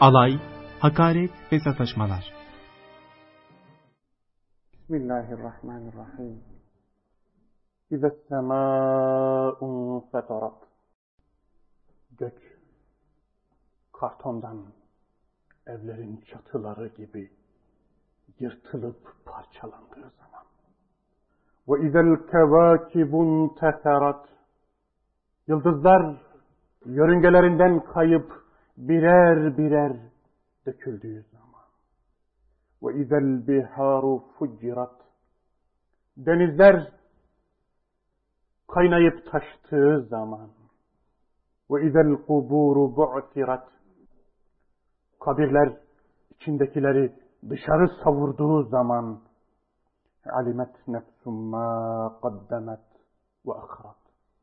alay, hakaret ve sataşmalar. Bismillahirrahmanirrahim. İzes-semâ'u fetarat. Gök, kartondan evlerin çatıları gibi yırtılıp parçalandığı zaman. Ve izel-kevâkibun teserat. Yıldızlar yörüngelerinden kayıp birer birer döküldüğü zaman. Ve izel-biharu fuccirat. Denizler kaynayıp taştığı zaman. Ve izel-kuburu bu'tirat. Kabirler içindekileri dışarı savurduğu zaman. Alimet nefsum ma kaddemet ve akhirat.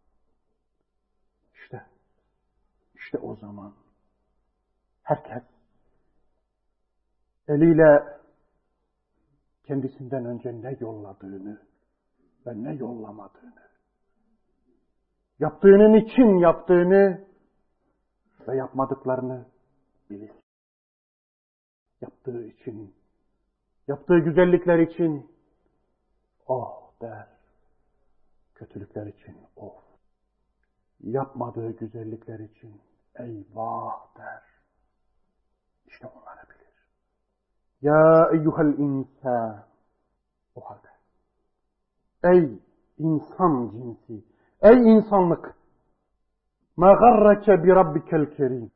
İşte o zaman herkes eliyle kendisinden önce ne yolladığını ve ne yollamadığını, yaptığının için yaptığını ve yapmadıklarını bilir. Yaptığı için, yaptığı güzellikler için oh der, kötülükler için of. Yapmadığı güzellikler için eyvah der. İşte onları bilir. Ya eyyuhel insan. O halde. Ey insan cinsi. Ey insanlık. Ma garrake bi rabbikel kerim.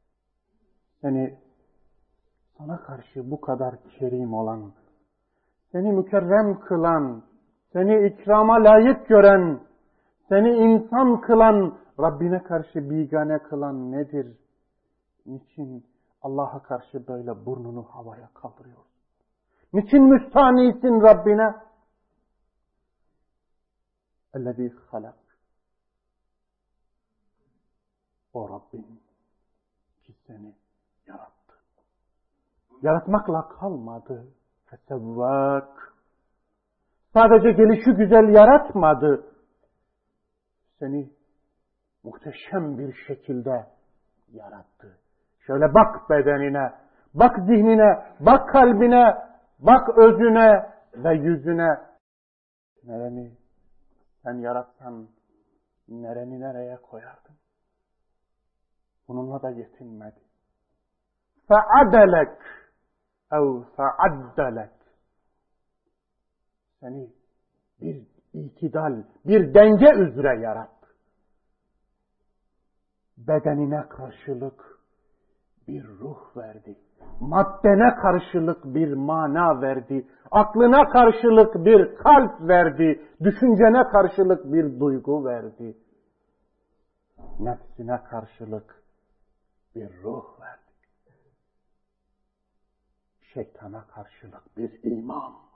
Sana karşı bu kadar kerim olan, seni mükerrem kılan, seni ikrama layık gören, seni insan kılan, Rabbine karşı bigane kılan nedir? Niçin Allah'a karşı böyle burnunu havaya kaldırıyorsun? Niçin müstanisin Rabbine? Ellezî halak. O Rabbin ki seni yarattı. Yaratmakla kalmadı. Fesevvâk. Sadece gelişi güzel yaratmadı. Seni muhteşem bir şekilde yarattı. Şöyle bak bedenine, bak zihnine, bak kalbine, bak özüne ve yüzüne. Nereni sen yaratsan nereni nereye koyardın? Bununla da yetinmedi. Fe'adelek ev fe'addelek. Seni bir itidal, bir denge üzere yarattı. Bedenine karşılık bir ruh verdi. Maddene karşılık bir mana verdi. Aklına karşılık bir kalp verdi. Düşüncene karşılık bir duygu verdi. Nefsine karşılık bir ruh verdi. Şeytana karşılık bir iman verdi.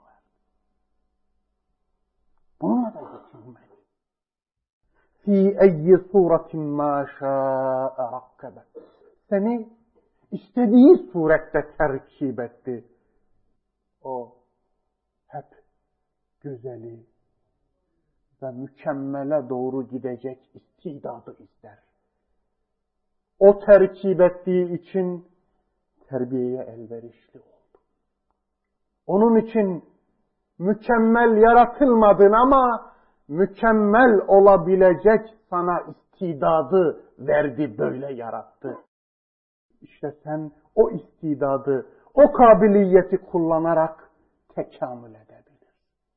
Bununla da yetinmedi. Fi eyyi suretin ma şâ'e rakkebe. Seni istediği surette terkip etti. O hep güzeli ve mükemmele doğru gidecek istidadı ister. O terkip ettiği için terbiyeye elverişli oldu. Onun için mükemmel yaratılmadın ama mükemmel olabilecek sana istidadı verdi, böyle yarattı. İşte sen o istidadı, o kabiliyeti kullanarak tekamül edebilirsin.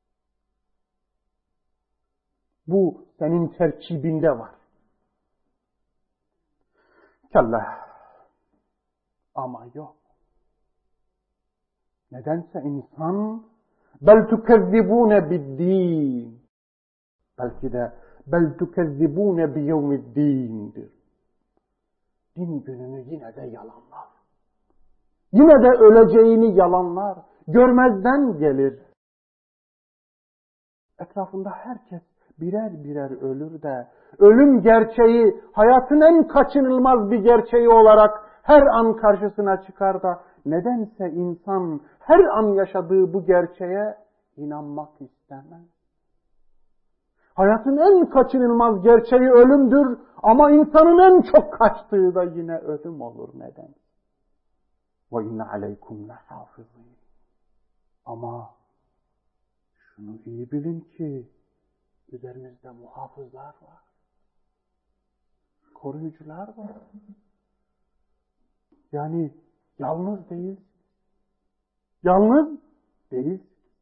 Bu senin terkibinde var. Kalla. Ama yok. Nedense insan bel tukezzibune biddin. Belki de bel tukezzibune biyevmiddin'dir. Din gününü yine de yalanlar. Yine de öleceğini yalanlar. Görmezden gelir. Etrafında herkes birer birer ölür de ölüm gerçeği hayatın en kaçınılmaz bir gerçeği olarak her an karşısına çıkar da nedense insan her an yaşadığı bu gerçeğe inanmak istemez. Hayatın en kaçınılmaz gerçeği ölümdür ama insanın en çok kaçtığı da yine ölüm olur. Neden? Ve inne aleykum lehafizin. Ama şunu iyi bilin ki üzerinizde muhafızlar var. Koruyucular var. Yani yalnız değil. Yalnız değil.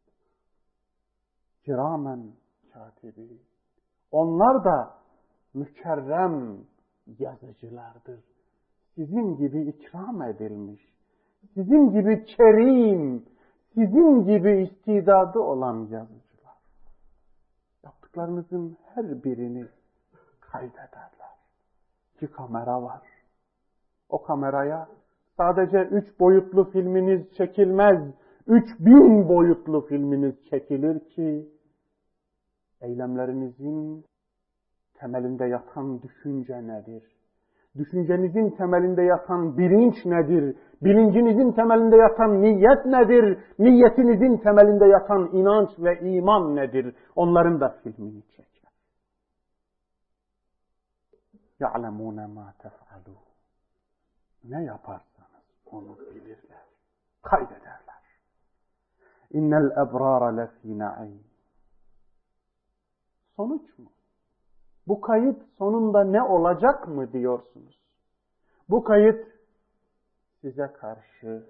Kiramen katibi. Onlar da mükerrem yazıcılardır. Sizin gibi ikram edilmiş. Sizin gibi kerim, sizin gibi istidadı olan yazıcılar. Yaptıklarınızın her birini kaydederler. Bir kamera var. O kameraya sadece 3 boyutlu filminiz çekilmez. 3000 boyutlu filminiz çekilir ki eylemlerinizin temelinde yatan düşünce nedir? Düşüncenizin temelinde yatan bilinç nedir? Bilincinizin temelinde yatan niyet nedir? Niyetinizin temelinde yatan inanç ve iman nedir? Onların da filmini çeker. يَعْلَمُونَ مَا تَفْعَلُونَ. Ne yaparsanız onu bilirler, kaydederler. İnnel ebrara lefî na'im. Sonuç mu? Bu kayıt sonunda ne olacak mı diyorsunuz? Bu kayıt size karşı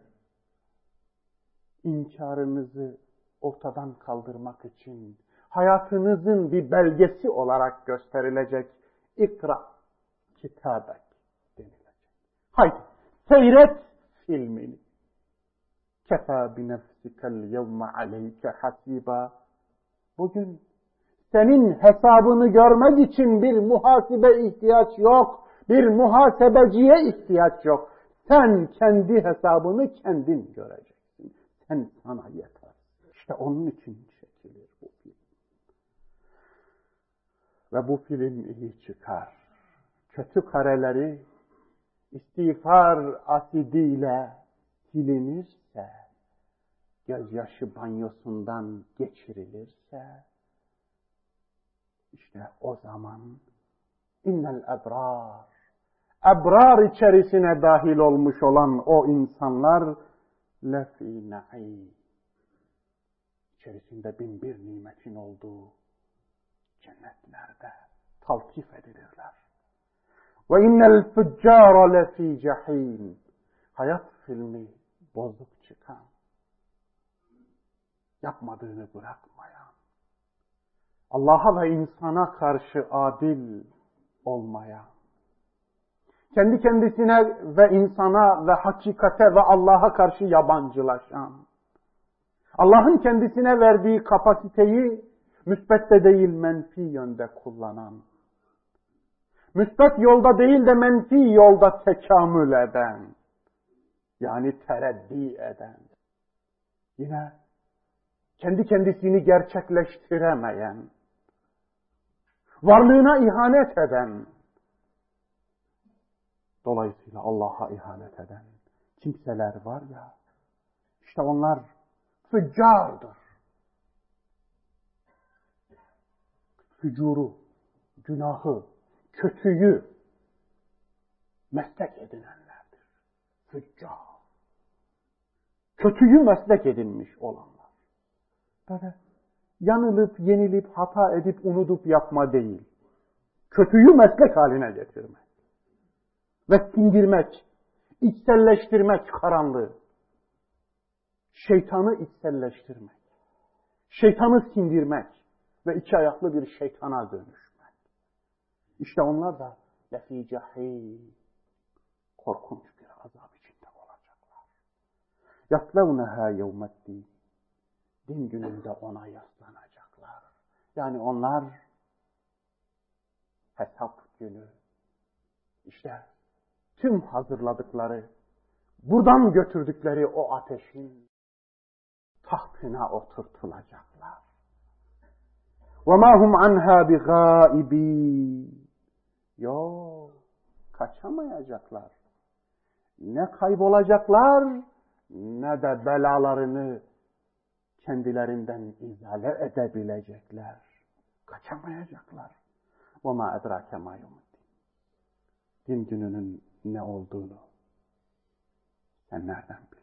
inkarınızı ortadan kaldırmak için hayatınızın bir belgesi olarak gösterilecek. İkra kitabek denilecek. Haydi seyret filmini. Kefa bi nefsikel yevme aleyke hasiba. Bugün senin hesabını görmek için bir muhasebe ihtiyaç yok. Bir muhasebeciye ihtiyaç yok. Sen kendi hesabını kendin göreceksin. Sen sana yeter. İşte onun için çekilir bu film. Ve bu film iyi çıkar. Kötü kareleri istiğfar asidiyle silinirse, gözyaşı banyosundan geçirilirse, İşte o zaman innel ebrar içerisine dahil olmuş olan o insanlar lefî na'îm, içerisinde bin bir nimetin olduğu cennetlerde tavkif edilirler. Ve innel füccâra lefî cehîm, hayat filmi bozuk çıkan, yapmadığını bırakmayan, Allah'a ve insana karşı adil olmaya, kendi kendisine ve insana ve hakikate ve Allah'a karşı yabancılaşan, Allah'ın kendisine verdiği kapasiteyi müsbette değil menfi yönde kullanan, müsbet yolda değil de menfi yolda tekamül eden, yani tereddi eden, yine kendi kendisini gerçekleştiremeyen, varlığına ihanet eden, dolayısıyla Allah'a ihanet eden kimseler var ya, işte onlar füccardır. Fücuru, günahı, kötüyü meslek edinenlerdir. Füccar. Kötüyü meslek edinmiş olanlar. Böyle yanılıp, yenilip, hata edip, unutup yapma değil. Kötüyü meslek haline getirmek. Ve sindirmek, içselleştirmek karanlığı. Şeytanı içselleştirmek. Şeytanı sindirmek ve iki ayaklı bir şeytana dönüşmek. İşte onlar da lefî cehîm, korkunç bir azap içinde olacaklar. Yaslevneha yevmeddin, din gününde ona yaslanacaklar. Yani onlar hesap günü, işte tüm hazırladıkları, buradan götürdükleri o ateşin tahtına oturtulacaklar. وَمَا هُمْ عَنْهَا بِغَائِبِينَ. Yok, kaçamayacaklar. Ne kaybolacaklar, ne de belalarını kendilerinden izale edebilecekler. Kaçamayacaklar. وَمَا اَدْرَاكَ مَا يَوْمُدِّينَ. Din gününün ne olduğunu sen nereden biliyorsun?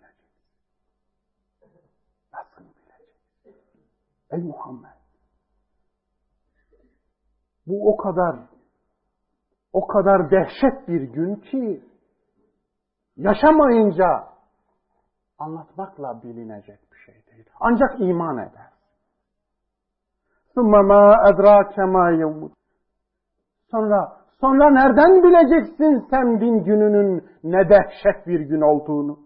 Ey Muhammed, bu o kadar dehşet bir gün ki yaşamayınca anlatmakla bilinecek bir şey değil. Ancak iman eder. ثُمَّ مَا أَدْرَاكَ مَا يَوْمُ. Sonra nereden bileceksin sen din gününün ne dehşet bir gün olduğunu?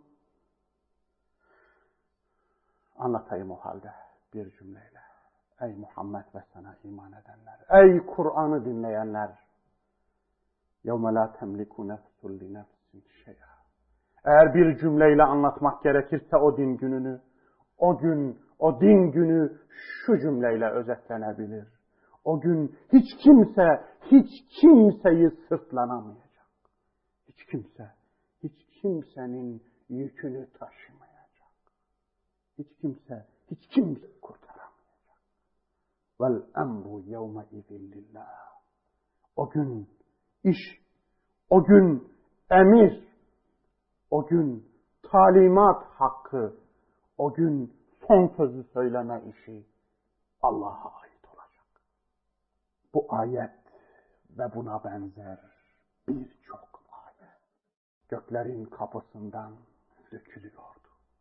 Anlatayım o halde bir cümleyle. Ey Muhammed ve sana iman edenler, ey Kur'an'ı dinleyenler, يَوْمَ لَا تَمْلِكُ نَفْسٌ لِنَفْسٍ شَيْئًا. Eğer bir cümleyle anlatmak gerekirse o din gününü, o din günü şu cümleyle özetlenebilir. O gün hiç kimseyi sırtlanamayacak. Hiç kimsenin yükünü taşımayacak. Hiç kimse kurtaramayacak. Vel emru yevme izin lillah. O gün iş, o gün emir, o gün talimat hakkı, o gün son sözü söyleme işi Allah'a ait olacak. Bu ayet ve buna benzer birçok ayet göklerin kapısından dökülüyordu.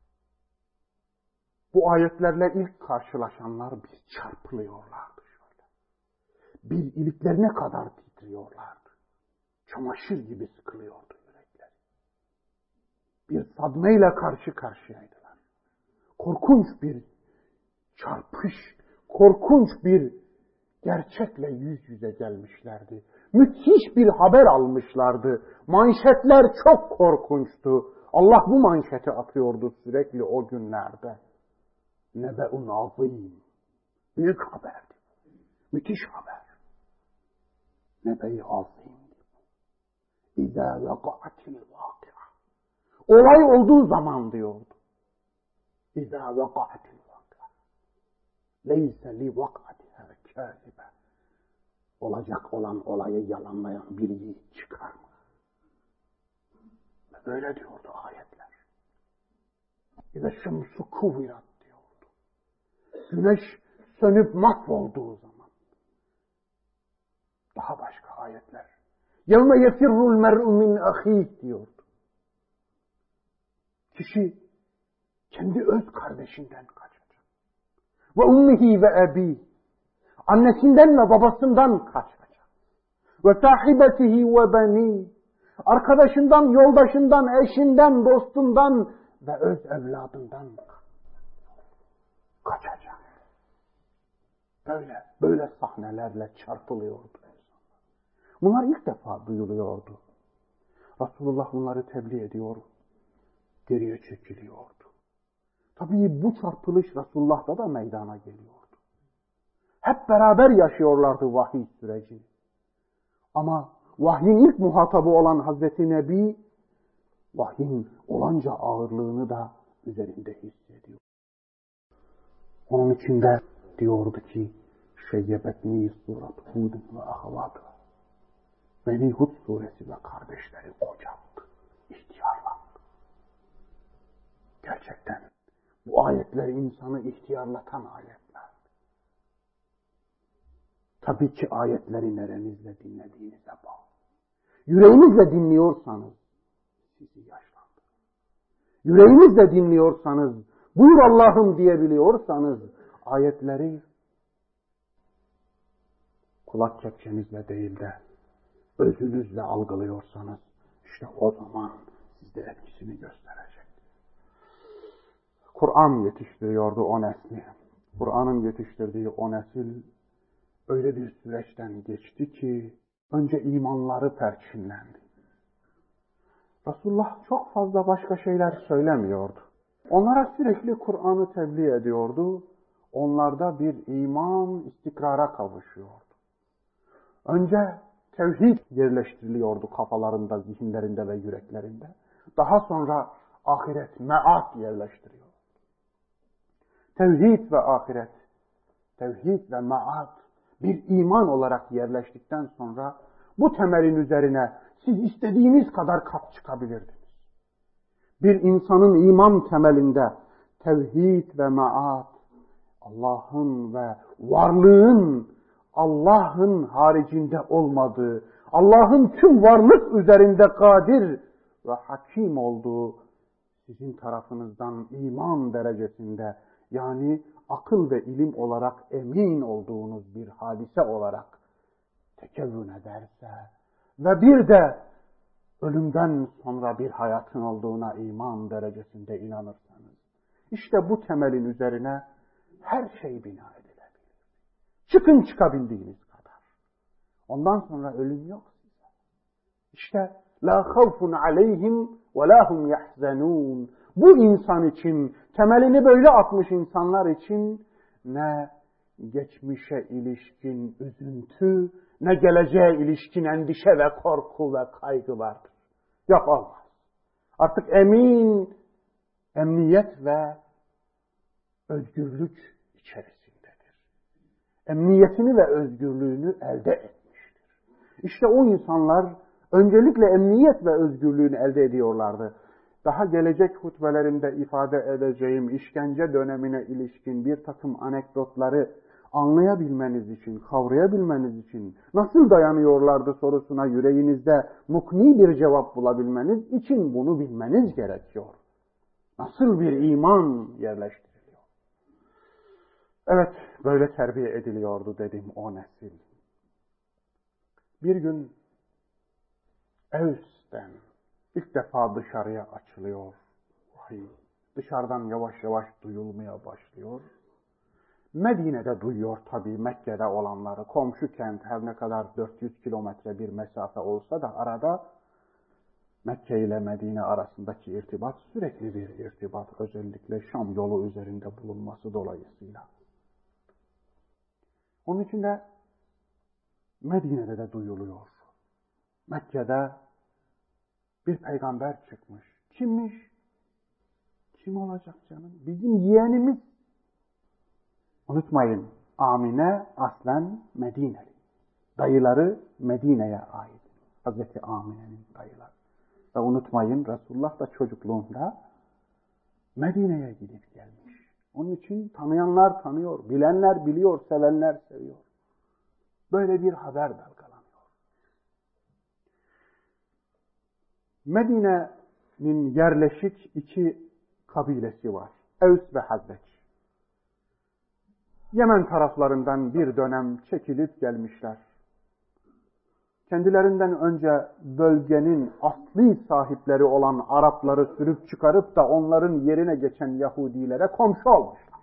Bu ayetlerle ilk karşılaşanlar bir çarpılıyorlardı şöyle. Bir iliklerine kadar titriyorlardı. Çamaşır gibi sıkılıyordu yürekleri. Bir sadmeyle karşı karşıyaydılar. Korkunç bir çarpış, korkunç bir gerçekle yüz yüze gelmişlerdi. Müthiş bir haber almışlardı. Manşetler çok korkunçtu. Allah bu manşeti atıyordu sürekli o günlerde. Nebe'un azim. Büyük haberdi. Müthiş haber. Nebe-i azim. İzâ veka'atil vâkia. Olay olduğu zaman diyordu. İzâ veka'atil vâkia. Leyse li vak'atiha kâzibe. Olacak olan olayı yalanlayan bir yiğit çıkar mı? Böyle diyordu ayetler. İzâ şemsu kuvirat diyordu. Güneş sönüp mahvolduğu zaman. Daha başka ayetler. يَوْمَ يَفِرُّ الْمَرْءُ مِنْ أَخِيهِ diyordu. Kişi kendi öz kardeşinden kaçacak. وَاُمِّهِ وَأَب۪يهِ annesinden ve babasından kaçacak. وَسَاحِبَتِهِ وَبَن۪يهِ arkadaşından, yoldaşından, eşinden, dostundan ve öz evladından kaçacak. Böyle sahnelerle çarpılıyordu. Bunlar ilk defa duyuluyordu. Resulullah bunları tebliğ ediyor, geriye çekiliyordu. Tabii bu çarpılış Resulullah'ta da meydana geliyordu. Hep beraber yaşıyorlardı vahiy sürecini. Ama vahyin ilk muhatabı olan Hazreti Nebi, vahyin olanca ağırlığını da üzerinde hissediyor. Onun içinde diyordu ki, Şeyyebetni surat Hud'un ve ahavatı. Beni Hud suresi ve kardeşleri kocattı, ihtiyarlattı. Gerçekten bu ayetler insanı ihtiyarlatan ayetler. Tabii ki ayetleri nerenizle dinlediğinize bağlı. Yüreğinizle dinliyorsanız sizi yaşlandırır. Yüreğinizle dinliyorsanız, buyur Allah'ım diyebiliyorsanız ayetleri kulak kepçenizle değil de özünüzle algılıyorsanız işte o zaman sizde etkisini gösterecek. Kur'an yetiştiriyordu o nesli. Kur'an'ın yetiştirdiği o nesil öyle bir süreçten geçti ki önce imanları perçinlendi. Resulullah çok fazla başka şeyler söylemiyordu. Onlara sürekli Kur'an'ı tebliğ ediyordu. Onlarda bir iman istikrara kavuşuyordu. Önce tevhid yerleştiriliyordu kafalarında, zihinlerinde ve yüreklerinde. Daha sonra ahiret, me'at yerleştiriyor. Tevhid ve ahiret, tevhid ve me'at bir iman olarak yerleştikten sonra bu temelin üzerine siz istediğiniz kadar kat çıkabilirdiniz. Bir insanın iman temelinde tevhid ve me'at, Allah'ın ve varlığın Allah'ın haricinde olmadığı, Allah'ın tüm varlık üzerinde kadir ve hakim olduğu sizin tarafınızdan iman derecesinde, yani akıl ve ilim olarak emin olduğunuz bir hadise olarak tekevvün ederse ve bir de ölümden sonra bir hayatın olduğuna iman derecesinde inanırsanız, işte bu temelin üzerine her şey bina edilebilir. Çıkın çıkabildiğiniz kadar. Ondan sonra ölüm yok size. İşte la havfun aleyhim ve la hum yahzanun. Bu insan için, temelini böyle atmış insanlar için ne geçmişe ilişkin üzüntü, ne geleceğe ilişkin endişe ve korku ve kaygı vardır. Yok, olmaz. Artık emniyet ve özgürlük içerisindedir. Emniyetini ve özgürlüğünü elde etmiştir. İşte o insanlar öncelikle emniyet ve özgürlüğünü elde ediyorlardı. Daha gelecek hutbelerimde ifade edeceğim işkence dönemine ilişkin bir takım anekdotları anlayabilmeniz için, kavrayabilmeniz için, nasıl dayanıyorlardı sorusuna yüreğinizde mukni bir cevap bulabilmeniz için bunu bilmeniz gerekiyor. Nasıl bir iman yerleştiriliyor? Evet, böyle terbiye ediliyordu dedim o nesil. Bir gün Evs'ten ilk defa dışarıya açılıyor vahiy. Dışarıdan yavaş yavaş duyulmaya başlıyor. Medine'de duyuyor tabii, Mekke'de olanları. Komşu kent, her ne kadar 400 kilometre bir mesafe olsa da arada Mekke ile Medine arasındaki irtibat sürekli bir irtibat. Özellikle Şam yolu üzerinde bulunması dolayısıyla. Onun için de Medine'de de duyuluyor. Mekke'de bir peygamber çıkmış. Kimmiş? Kim olacak canım? Bizim yeğenimiz. Unutmayın, Amine aslen Medineli. Dayıları Medine'ye ait. Hazreti Amine'nin dayıları. Ve unutmayın, Resulullah da çocukluğunda Medine'ye gidip gelmiş. Onun için tanıyanlar tanıyor, bilenler biliyor, sevenler seviyor. Böyle bir haber dalgalanıyor. Medine'nin yerleşik iki kabilesi var. Evs ve Hazreç. Yemen taraflarından bir dönem çekilip gelmişler. Kendilerinden önce bölgenin asli sahipleri olan Arapları sürüp çıkarıp da onların yerine geçen Yahudilere komşu olmuşlar.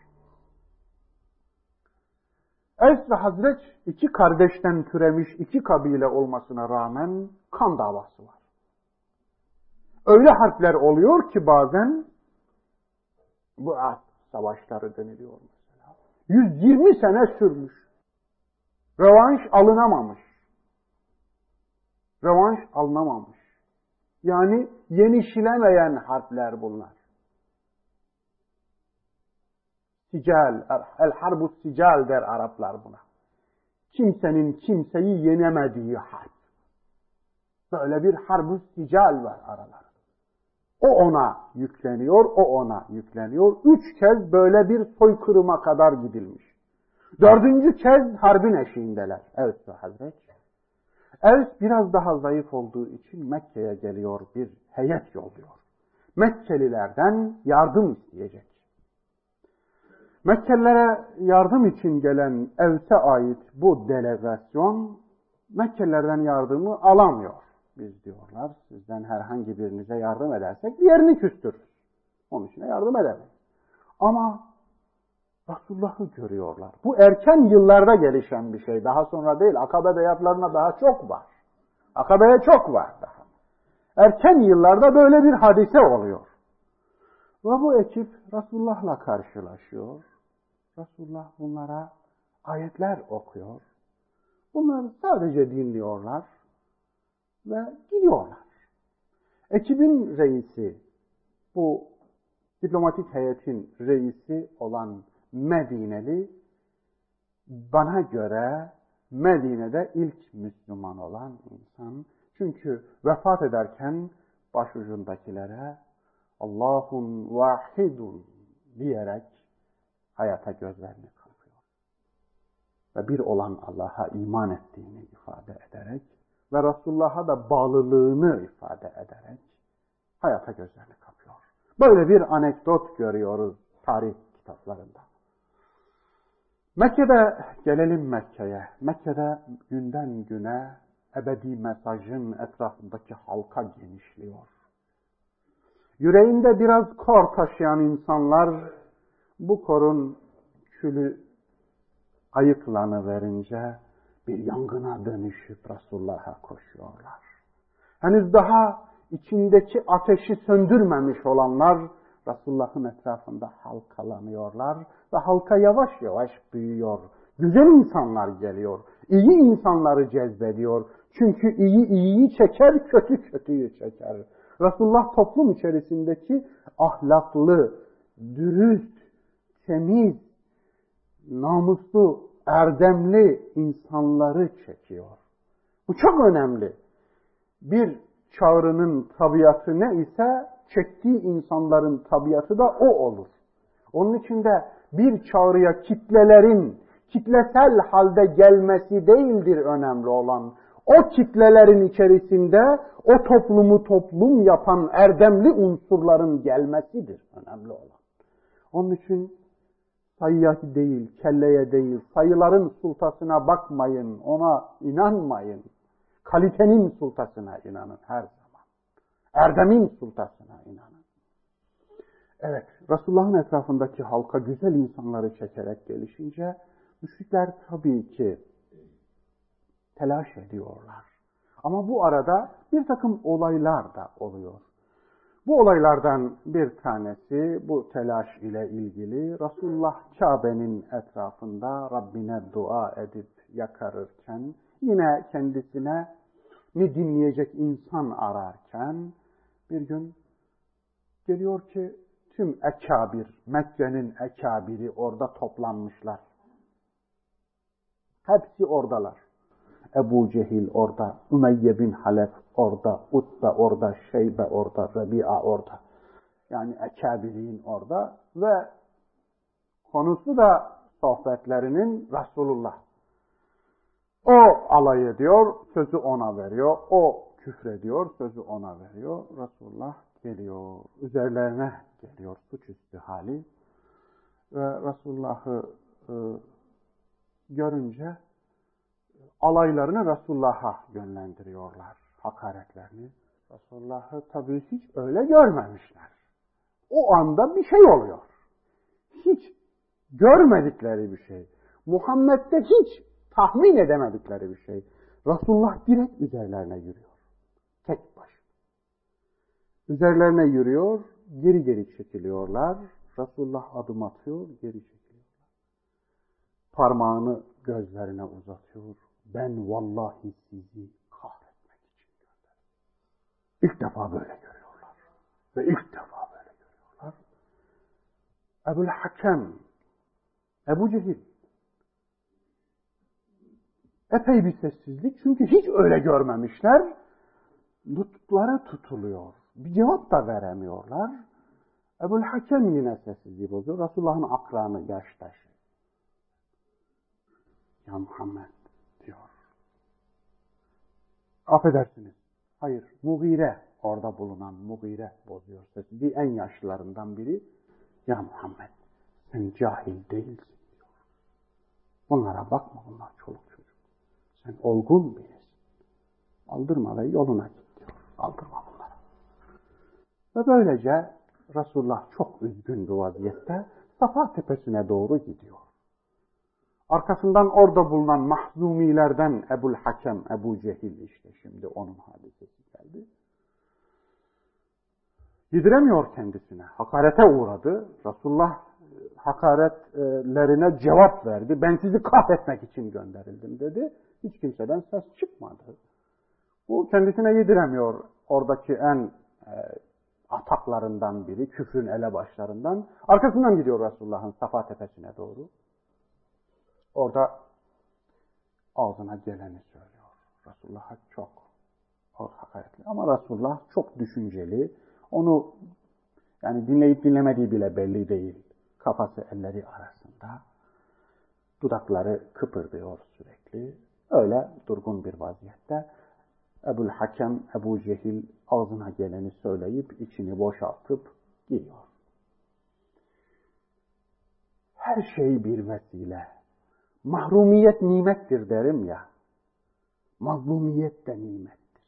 Evs ve Hazreç iki kardeşten türemiş iki kabile olmasına rağmen kan davası var. Öyle harpler oluyor ki bazen bu savaşları deniliyor mesela. 120 sene sürmüş. Rövanş alınamamış. Rövanş alınamamış. Yani yenişilemeyen harpler bunlar. Sical, el harbu sical der Araplar buna. Kimsenin kimseyi yenemediği harp. Böyle bir harbu sical var aralarında. O ona yükleniyor, o ona yükleniyor. 3 kez böyle bir soykırıma kadar gidilmiş. 4. kez harbin eşiğindeler. Evet Hazret. Evs biraz daha zayıf olduğu için Mekke'ye geliyor, bir heyet yolluyor. Mekkelilerden yardım isteyecek. Mekkelilere yardım için gelen Evs'e ait bu delegasyon Mekkelilerden yardımı alamıyor. Biz diyorlar, sizden herhangi birinize yardım edersek diğerini küstürürüz. Onun için yardım edemeyiz. Ama Resulullah'ı görüyorlar. Bu erken yıllarda gelişen bir şey. Daha sonra değil. Akabe beyatlarına daha çok var. Akabe'ye çok var daha. Erken yıllarda böyle bir hadise oluyor. Ve bu ekip Resulullah'la karşılaşıyor. Resulullah bunlara ayetler okuyor. Bunlar sadece dinliyorlar ve gidiyorlar. Ekibin reisi, bu diplomatik heyetin reisi olan Medineli, bana göre Medine'de ilk Müslüman olan insan. Çünkü vefat ederken başucundakilere Allahun vahidun diyerek hayata gözlerini ve bir olan Allah'a iman ettiğini ifade ederek ve Resulullah'a da bağlılığını ifade ederek hayata gözlerini kapıyor. Böyle bir anekdot görüyoruz tarih kitaplarında. Mekke'de, gelelim Mekke'ye. Mekke'de günden güne ebedi mesajın etrafındaki halka genişliyor. Yüreğinde biraz kor taşıyan insanlar bu korun külü ayıklanıverince bir yangına dönüşüp Resulullah'a koşuyorlar. Henüz daha içindeki ateşi söndürmemiş olanlar Resulullah'ın etrafında halkalanıyorlar ve halka yavaş yavaş büyüyor. Güzel insanlar geliyor, iyi insanları cezbediyor. Çünkü iyi iyiyi çeker, kötü kötüyü çeker. Resulullah toplum içerisindeki ahlaklı, dürüst, temiz, namuslu, erdemli insanları çekiyor. Bu çok önemli. Bir çağrının tabiatı ne ise çektiği insanların tabiatı da o olur. Onun için de bir çağrıya kitlelerin kitlesel halde gelmesi değildir önemli olan. O kitlelerin içerisinde o toplumu toplum yapan erdemli unsurların gelmesidir önemli olan. Onun için sayıya değil, kelleye değil, sayıların sultasına bakmayın, ona inanmayın. Kalitenin sultasına inanın her zaman. Erdemin sultasına inanın. Evet, Resulullah'ın etrafındaki halka güzel insanları çekerek gelişince müşrikler tabii ki telaş ediyorlar. Ama bu arada bir takım olaylar da oluyor. Bu olaylardan bir tanesi bu telaş ile ilgili Resulullah Kabe'nin etrafında Rabbine dua edip yakarırken yine kendisine ne dinleyecek insan ararken bir gün geliyor ki tüm ekabir, Mekke'nin ekabiri orada toplanmışlar. Hepsi oradalar. Ebu Cehil orada, Ümeyye bin Halef orada, Utbe orada, Şeybe orada, Rebi'a orada. Yani ekabirliğin orada ve konusu da sohbetlerinin Resulullah. O alay ediyor, sözü ona veriyor. O küfrediyor, sözü ona veriyor. Resulullah geliyor, üzerlerine geliyor suçüstü hali. Ve Resulullah'ı görünce alaylarını Resulullah'a yönlendiriyorlar, hakaretlerini. Resulullah'ı tabii hiç öyle görmemişler. O anda bir şey oluyor. Hiç görmedikleri bir şey. Muhammed'de hiç tahmin edemedikleri bir şey. Resulullah direkt üzerlerine yürüyor. Tek başına. Üzerlerine yürüyor, geri geri çekiliyorlar. Resulullah adım atıyor, geri çekiliyorlar. Parmağını gözlerine uzatıyor. Ben vallahi sizi kahretmek için gönderdim. İlk defa böyle görüyorlar. Ve ilk defa böyle görüyorlar. Ebu'l-Hakem, Ebu Cehil. Epey bir sessizlik. Çünkü hiç öyle görmemişler. Tuttukları tutuluyor. Bir cevap da veremiyorlar. Ebu'l-Hakem yine sessizliği bozuyor. Resulullah'ın akranı yaştaşı. Ya Muhammed diyor. Affedersiniz. Hayır, Mughire orada bulunan Mughire bozuyor sessizliği. En yaşlılarından biri. Ya Muhammed sen cahil değilsin diyor. Bunlara bakma, bunlar çoluk çocuk. Sen olgun birisin. Aldırma ve yoluna git diyor. Aldırma bunlara. Ve böylece Resulullah çok üzgün bir vaziyette Safa tepesine doğru gidiyor. Arkasından orada bulunan mahzumilerden Ebu'l-Hakem, Ebu Cehil işte şimdi onun hadisesi geldi. Yediremiyor kendisine. Hakarete uğradı. Resulullah hakaretlerine cevap verdi. Ben sizi kahretmek için gönderildim dedi. Hiç kimseden ses çıkmadı. Bu kendisine yediremiyor. Oradaki en ataklarından biri, küfrün elebaşlarından. Arkasından gidiyor Resulullah'ın Safa tepesine doğru. Orada ağzına geleni söylüyor. Resulullah'a çok hakaretli. Ama Resulullah çok düşünceli. Onu yani dinleyip dinlemediği bile belli değil. Kafası elleri arasında. Dudakları kıpırdıyor sürekli. Öyle durgun bir vaziyette. Ebu'l-Hakem, Ebu Cehil ağzına geleni söyleyip içini boşaltıp gidiyor. Her şey bir vesile. Mahrumiyet nimettir derim ya. Mazlumiyet de nimettir.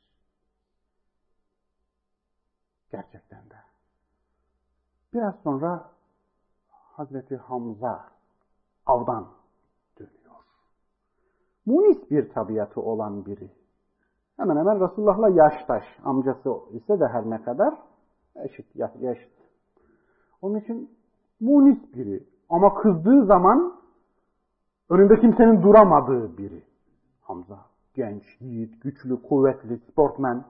Gerçekten de. Biraz sonra Hazreti Hamza avdan dönüyor. Munis bir tabiatı olan biri. Hemen hemen Resulullah'la yaştaş. Amcası ise de her ne kadar yaşıt. Onun için munis biri. Ama kızdığı zaman önünde kimsenin duramadığı biri. Hamza. Genç, yiğit, güçlü, kuvvetli, sportmen.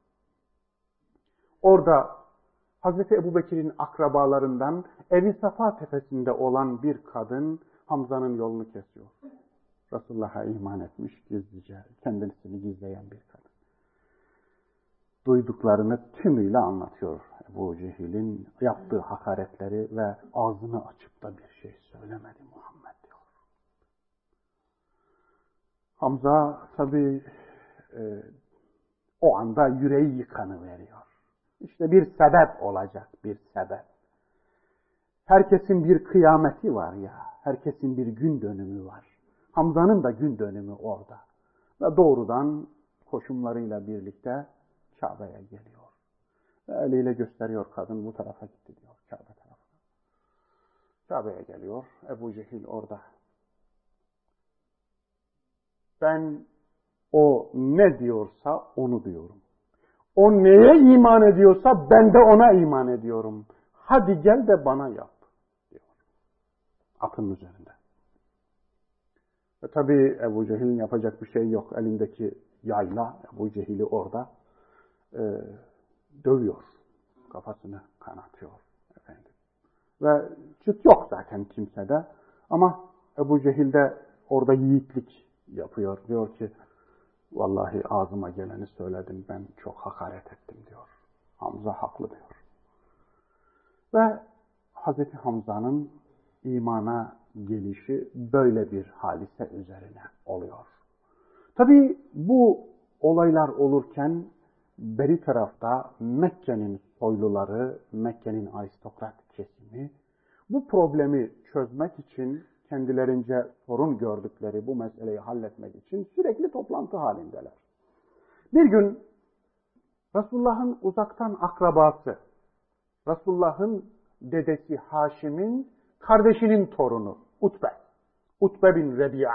Orada Hazreti Ebubekir'in akrabalarından Evi Safa tepesinde olan bir kadın Hamza'nın yolunu kesiyor. Resulullah'a iman etmiş gizlice, kendisini gizleyen bir kadın. Duyduklarını tümüyle anlatıyor Ebu Cehil'in yaptığı hakaretleri ve ağzını açıp da bir şey söylemedi Muhammed diyor. Hamza tabii o anda yüreği yıkanıveriyor. İşte bir sebep olacak, bir sebep. Herkesin bir kıyameti var ya, herkesin bir gün dönümü var. Hamza'nın da gün dönümü orada. Ve doğrudan koşumlarıyla birlikte Kabe'ye geliyor. Ve eliyle gösteriyor, kadın bu tarafa gitti diyor, Kabe tarafına. Kabe'ye geliyor, Ebu Cehil orada. Ben o ne diyorsa onu diyorum. O neye iman ediyorsa ben de ona iman ediyorum. Hadi gel de bana yap diyor. Atın üzerinde. Ve tabii Ebu Cehil'in yapacak bir şey yok. Elindeki yayla Ebu Cehil'i orada dövüyor. Kafasını kanatıyor efendim. Ve çıt yok zaten kimsede. Ama Ebu Cehil de orada yiğitlik yapıyor. Diyor ki vallahi ağzıma geleni söyledim, ben çok hakaret ettim diyor. Hamza haklı diyor. Ve Hazreti Hamza'nın imana gelişi böyle bir hadise üzerine oluyor. Tabii bu olaylar olurken beri tarafta Mekke'nin soyluları, Mekke'nin aristokrat kesimi bu problemi çözmek için kendilerince sorun gördükleri bu meseleyi halletmek için sürekli toplantı halindeler. Bir gün Resulullah'ın uzaktan akrabası, Resulullah'ın dedesi Haşim'in kardeşinin torunu Utbe bin Rebi'a.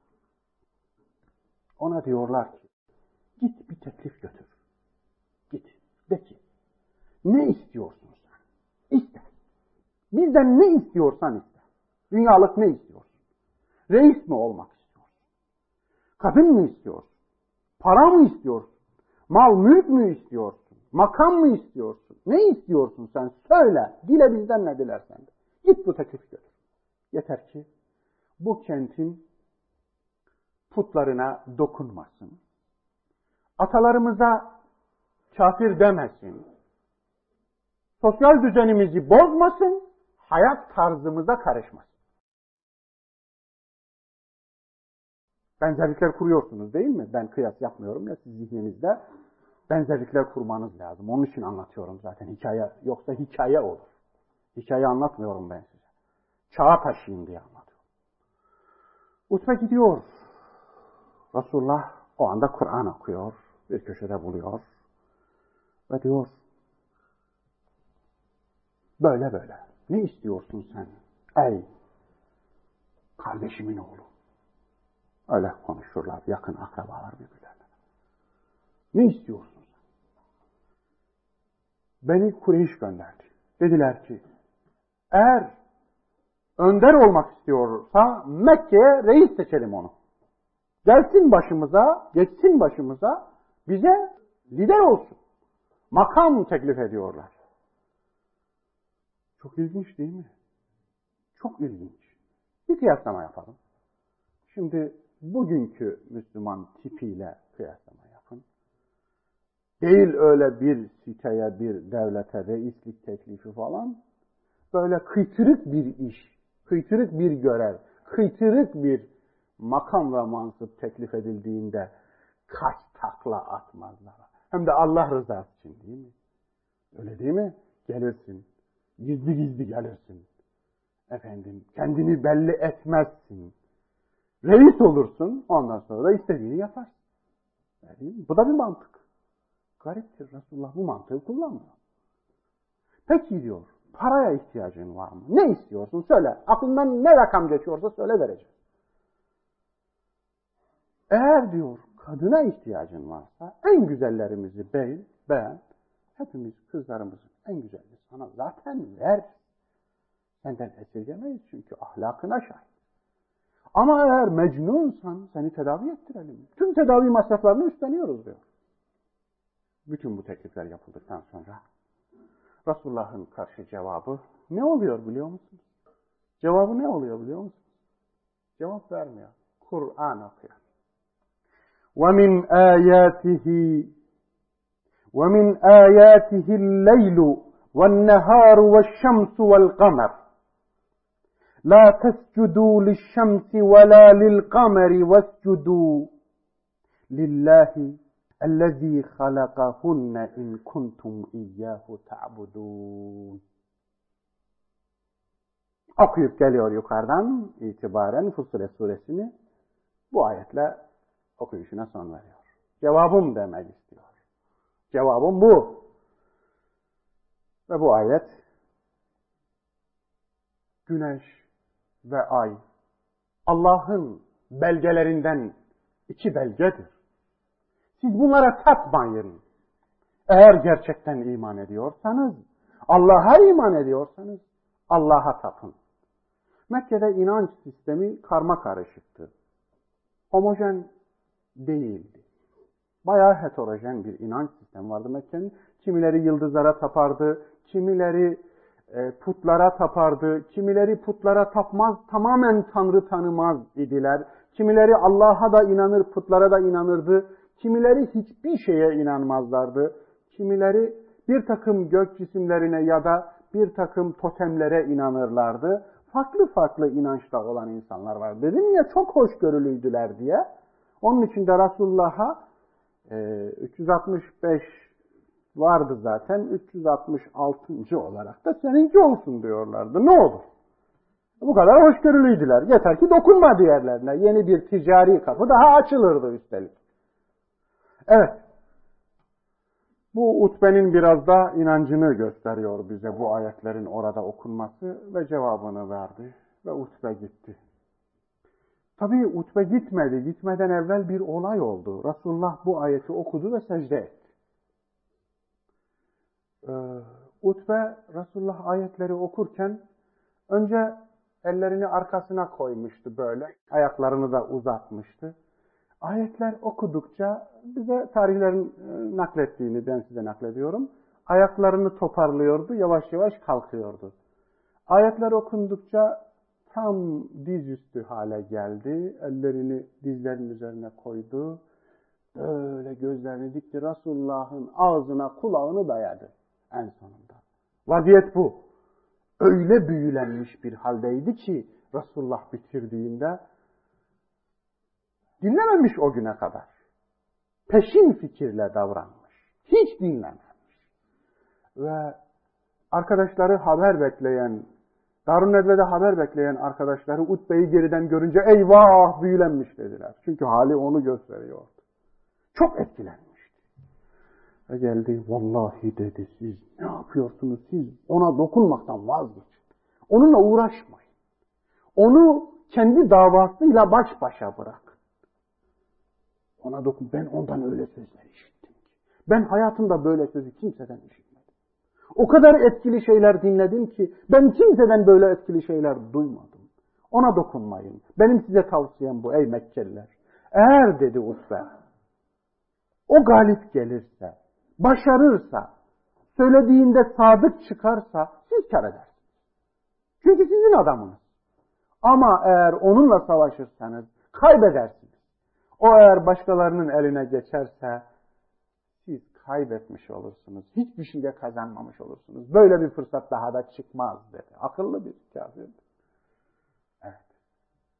Ona diyorlar ki, git bir teklif götür. Git, de ki, ne istiyorsun sen? İste. Bizden ne istiyorsan iste. Dünyalık ne istiyorsun? Reis mi olmak istiyorsun? Kadın mı istiyorsun? Para mı istiyorsun? Mal, mülk mü istiyorsun? Makam mı istiyorsun? Ne istiyorsun sen? Söyle. Dile bizden ne dilersen de. Git bu teklif götür. Yeter ki bu kentin putlarına dokunmasın. Atalarımıza kafir demesin. Sosyal düzenimizi bozmasın. Hayat tarzımıza karışmasın. Benzerlikler kuruyorsunuz değil mi? Ben kıyas yapmıyorum ya, siz zihninizde benzerlikler kurmanız lazım. Onun için anlatıyorum zaten. Hikaye yoksa hikaye olur. Hikaye anlatmıyorum ben size. Çağa taşıyayım diye anlatıyorum. Utbe gidiyor. Resulullah o anda Kur'an okuyor. Bir köşede buluyor. Ve diyor, böyle böyle. Ne istiyorsun sen? Ey kardeşimin oğlu. Öyle konuşurlar yakın akrabalar birbirlerine. Ne istiyorsun sen? Beni Kureyş gönderdi. Dediler ki, eğer önder olmak istiyorsa Mekke'ye reis seçelim onu. Gelsin başımıza, geçsin başımıza, bize lider olsun. Makam teklif ediyorlar. Çok ilginç değil mi? Çok ilginç. Bir kıyaslama yapalım. Şimdi bugünkü Müslüman tipiyle kıyaslama yapın. Değil öyle bir siteye, bir devlete reislik teklifi falan. Böyle kıytırık bir iş, kıytırık bir görev, kıytırık bir makam ve mansıp teklif edildiğinde kaç takla atmazlar. Hem de Allah rızası için, değil mi? Öyle değil mi? Gelirsin. Gizli gizli gelirsin. Efendim, kendini belli etmezsin. Reis olursun, ondan sonra da istediğini yaparsın. Değil mi? Bu da bir mantık. Gariptir, Resulullah bu mantığı kullanmıyor. Peki diyor, paraya ihtiyacın var mı? Ne istiyorsun? Söyle. Aklından ne rakam geçiyorsa söyle, vereceğim. Eğer diyor, kadına ihtiyacın varsa en güzellerimizi beğen. Hepimiz kızlarımızın en güzelini sana zaten ver. Senden esirgemeyiz çünkü ahlakına şahit. Ama eğer mecnunsan seni tedavi ettirelim. Tüm tedavi masraflarını üstleniyoruz diyor. Bütün bu teklifler yapıldıktan sonra Resulullah'ın karşı cevabı ne oluyor biliyor musunuz? Cevabı ne oluyor biliyor musunuz? Cevap vermiyor. Kur'an okuyor. وَمِنْ آيَاتِهِ اللَّيْلُ وَالنَّهَارُ وَالشَّمْسُ وَالْقَمَرُ لَا تَسْجُدُوا لِلشَّمْسِ وَلَا لِلْقَمَرِ وَاسْجُدُوا لِلَّهِ الَّذ۪ي خَلَقَهُنَّ اِنْ كُنْتُمْ اِيَّاهُ تَعْبُدُونَ. Okuyup geliyor yukarıdan itibaren Fussilet suresini, bu ayetle okuyuşuna son veriyor. Cevabım demek istiyor. Cevabım bu. Ve bu ayet güneş ve ay Allah'ın belgelerinden 2 belgedir. Siz bunlara tapmayın. Eğer gerçekten iman ediyorsanız, Allah'a iman ediyorsanız Allah'a tapın. Mekke'de inanç sistemi karma karışıktı. Homojen değildi. Bayağı heterojen bir inanç sistemi vardı Mekke'nin. Kimileri yıldızlara tapardı, kimileri putlara tapardı, kimileri putlara tapmaz, tamamen Tanrı tanımaz idiler. Kimileri Allah'a da inanır, putlara da inanırdı. Kimileri hiçbir şeye inanmazlardı. Kimileri bir takım gök cisimlerine ya da bir takım totemlere inanırlardı. Farklı farklı inançta olan insanlar var. Dedim ya, çok hoşgörülüydüler diye. Onun için de Resulullah'a 365 vardı zaten. 366. olarak da seninki olsun diyorlardı. Ne olur? Bu kadar hoşgörülüydüler. Yeter ki dokunma diğerlerine. Yeni bir ticari kapı daha açılırdı üstelik. Evet. Bu Utbe'nin biraz da inancını gösteriyor bize bu ayetlerin orada okunması ve cevabını verdi ve Utbe gitti. Tabii Utbe gitmedi. Gitmeden evvel bir olay oldu. Resulullah bu ayeti okudu ve secde etti. Utbe Resulullah ayetleri okurken önce ellerini arkasına koymuştu böyle. Ayaklarını da uzatmıştı. Ayetler okudukça bize tarihlerin naklettiğini ben size naklediyorum. Ayaklarını toparlıyordu, yavaş yavaş kalkıyordu. Ayetler okundukça tam dizüstü hale geldi. Ellerini dizlerin üzerine koydu. Böyle gözlerini dikti. Resulullah'ın ağzına kulağını dayadı en sonunda. Vaziyet bu. Öyle büyülenmiş bir haldeydi ki Resulullah bitirdiğinde dinlememiş o güne kadar. Peşin fikirle davranmış. Hiç dinlememiş. Ve arkadaşları haber bekleyen, Darun Nedve'de haber bekleyen arkadaşları Utbe'yi geriden görünce eyvah büyülenmiş dediler. Çünkü hali onu gösteriyordu. Çok etkilenmişti. Ve geldi, vallahi dedi, siz ne yapıyorsunuz? Siz ona dokunmaktan vazgeçin. Onunla uğraşmayın. Onu kendi davasıyla baş başa bırakın. Ona dokun. Ben ondan öyle sözler işittim ki. Ben hayatımda böyle sözü kimseden işitmedim. O kadar etkili şeyler dinledim ki ben kimseden böyle etkili şeyler duymadım. Ona dokunmayın. Benim size tavsiyem bu ey Mekkeliler. Eğer dedi Utbe, o galip gelirse, başarırsa, söylediğinde sadık çıkarsa siz kâr edersiniz. Çünkü sizin adamınız. Ama eğer onunla savaşırsanız kaybedersiniz. O eğer başkalarının eline geçerse siz kaybetmiş olursunuz. Hiçbir şey de kazanmamış olursunuz. Böyle bir fırsat daha da çıkmaz dedi. Akıllı bir kafirdi. Evet.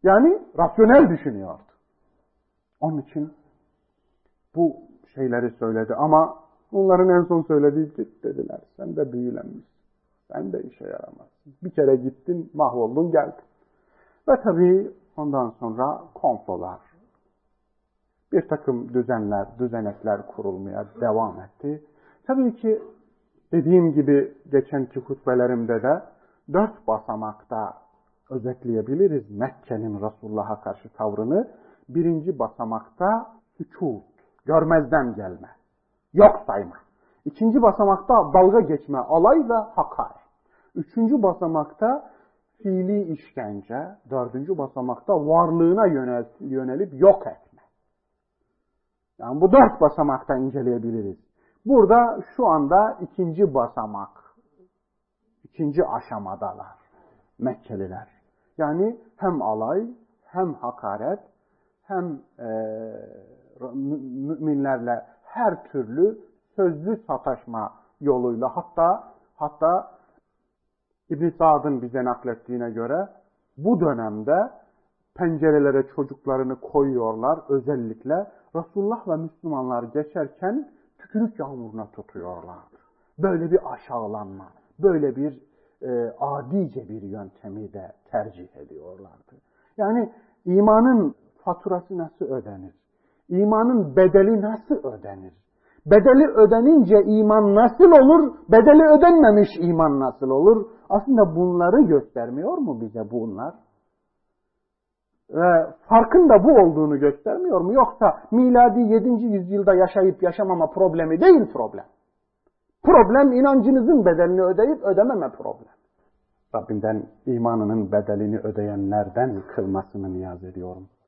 Yani rasyonel düşünüyordu. Onun için bu şeyleri söyledi ama onların en son söylediği git dediler. Sen de büyülenmişsin. Sen de işe yaramazsın. Bir kere gittin, mahvoldun, geldin. Ve tabii ondan sonra komplolar, bir takım düzenekler kurulmaya devam etti. Tabii ki dediğim gibi geçenki hutbelerimde de 4 basamakta özetleyebiliriz Mekke'nin Resulullah'a karşı tavrını. 1. basamakta sükût, görmezden gelme, yok sayma. 2. basamakta dalga geçme, alay ve hakar. 3. basamakta fiili işkence, 4. basamakta varlığına yönelip yok etme. Yani bu 4 basamakta inceleyebiliriz. Burada şu anda 2. basamak, 2. aşamadalar Mekkeliler. Yani hem alay, hem hakaret, hem müminlerle her türlü sözlü sataşma yoluyla hatta İbn Sa'd'ın bize naklettiğine göre bu dönemde pencerelere çocuklarını koyuyorlar, özellikle Resulullah ve Müslümanlar geçerken tükürük yağmuruna tutuyorlardı. Böyle bir aşağılanma, böyle bir adice bir yöntemi de tercih ediyorlardı. Yani imanın faturası nasıl ödenir? İmanın bedeli nasıl ödenir? Bedeli ödenince iman nasıl olur? Bedeli ödenmemiş iman nasıl olur? Aslında bunları göstermiyor mu bize bunlar? Farkın da bu olduğunu göstermiyor mu? Yoksa miladi 7. yüzyılda yaşayıp yaşamama problemi değil problem. Problem inancınızın bedelini ödeyip ödememe problem. Rabbimden imanının bedelini ödeyenlerden kılmasını niyaz ediyorum.